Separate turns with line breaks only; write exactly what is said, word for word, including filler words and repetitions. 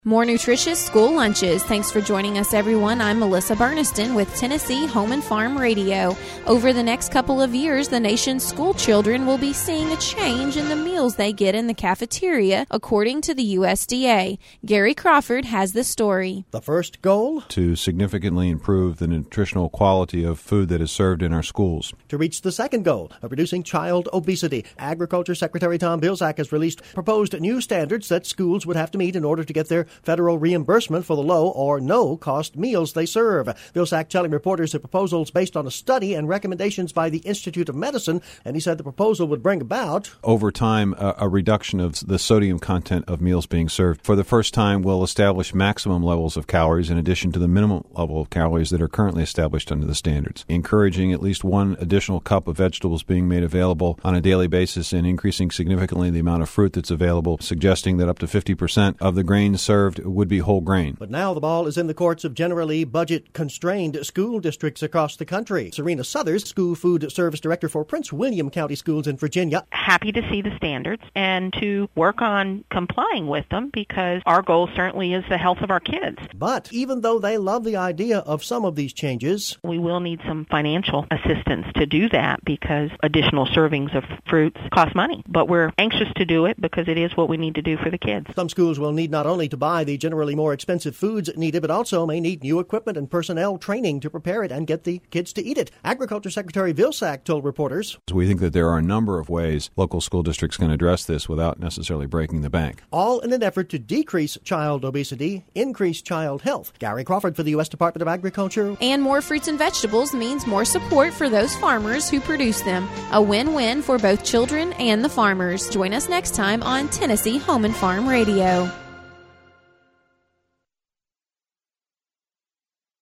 More nutritious school lunches. Thanks for joining us, everyone. I'm Melissa Burniston with Tennessee Home and Farm Radio. Over the next couple of years, the nation's school children will be seeing a change in the meals they get in the cafeteria, according to the U S D A. Gary Crawford has the story.
The first goal?
To significantly improve the nutritional quality of food that is served in our schools.
To reach the second goal of reducing child obesity, Agriculture Secretary Tom Vilsack has released proposed new standards that schools would have to meet in order to get their federal reimbursement for the low or no-cost meals they serve. Vilsack telling reporters the proposal is based on a study and recommendations by the Institute of Medicine, and he said the proposal would bring about,
over time, a, a reduction of the sodium content of meals being served. For the first time, we'll establish maximum levels of calories in addition to the minimum level of calories that are currently established under the standards, encouraging at least one additional cup of vegetables being made available on a daily basis and increasing significantly the amount of fruit that's available, suggesting that up to fifty percent of the grains served would be whole grain.
But now the ball is in the courts of generally budget-constrained school districts across the country. Serena Suthers, School Food Service Director for Prince William County Schools in Virginia.
Happy to see the standards and to work on complying with them because our goal certainly is the health of our kids.
But even though they love the idea of some of these changes,
we will need some financial assistance to do that because additional servings of fruits cost money. But we're anxious to do it because it is what we need to do for the kids.
Some schools will need not only to buy the generally more expensive foods needed, but also may need new equipment and personnel training to prepare it and get the kids to eat it. Agriculture Secretary Vilsack told reporters,
We think that there are a number of ways local school districts can address this without necessarily breaking the bank.
All in an effort to decrease child obesity, increase child health. Gary Crawford for the U S Department of Agriculture.
And more fruits and vegetables means more support for those farmers who produce them. A win-win for both children and the farmers. Join us next time on Tennessee Home and Farm Radio.